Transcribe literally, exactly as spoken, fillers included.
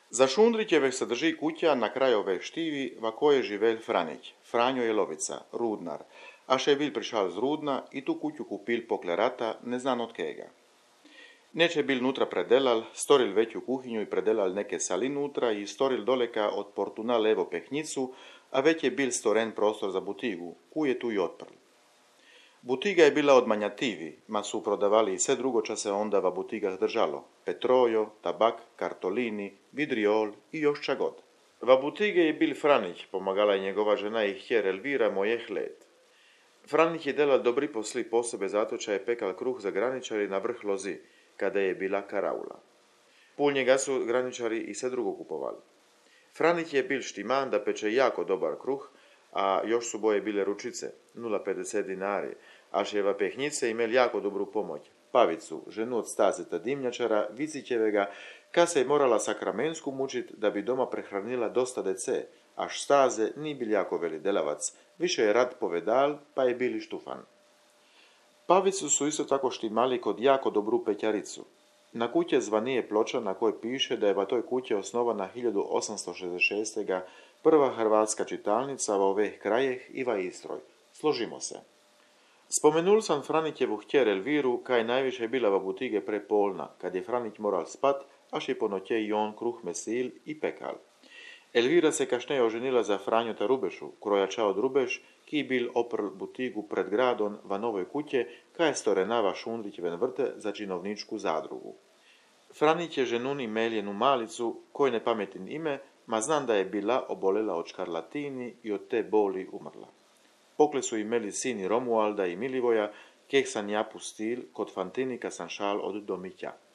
Za Šundrićeveg se drži kuća na krajove štivi, va koje živel Franić, Franjo Jelovica, rudnar, a še je bil prišal z rudna i tu kuću kupil pokle rata, ne znan od kega. Neče bil nutra predelal, storil veću kuhinju i predelal neke sali nutra i storil doleka od portuna levo pehnjicu, a već je bil storen prostor za butigu, ku je tu i otprl. Butiga je bila od manjativi, ma su prodavali i sve drugo ča se onda va butigah držalo, petrojo, tabak, kartolini, vidriol i još ča god. Va butige je bil Franić, pomagala je njegova žena i hjer Elvira mojeh let. Franić je delal dobri posli posebe zato ča je pekal kruh za graničari na vrh lozi, kada je bila karaula. Pul njega su graničari i sve drugo kupovali. Franić je bil štiman da peče jako dobar kruh, a još su boje bile ručice, nula pedeset dinari, a ševa pehnjice imel jako dobru pomoć. Pavicu, ženu od Staseta dimnjačara, Vicićevega, ka se je morala sakramensku mučit da bi doma prehranila dosta dece, až Staze ni bil jako veli delavac, više je rad povedal, pa je bili štufan. Pavicu su isto tako štimali kod jako dobru pećaricu. Na kuće zvanije ploča na kojoj piše da je va toj kuće osnovana hiljadu osamsto šezdeset šeste. prva hrvatska čitalnica va oveh krajeh i va Istroj. Složimo se. Spomenul sam Franićevu htjer Elviru, kaj najviše bila va butige prepolna, kad je Franić moral spat, až je po noće i on kruh mesil i pekal. Elvira se kašneje oženila za Franjota Rubešu, krojača od Rubeš, ki bil oprl butigu pred gradom va novoj kuće, kaj je storenava Šundrićeven vrte za činovničku zadrugu. Franić je ženuni Meljenu Malicu, koj ne pametin ime, ma znam da je bila obolela od škarlatini i od te boli umrla. Pokle su imeli sini Romualda i Milivoja, keh sam ja pustil kod fantinika sam šal od domića.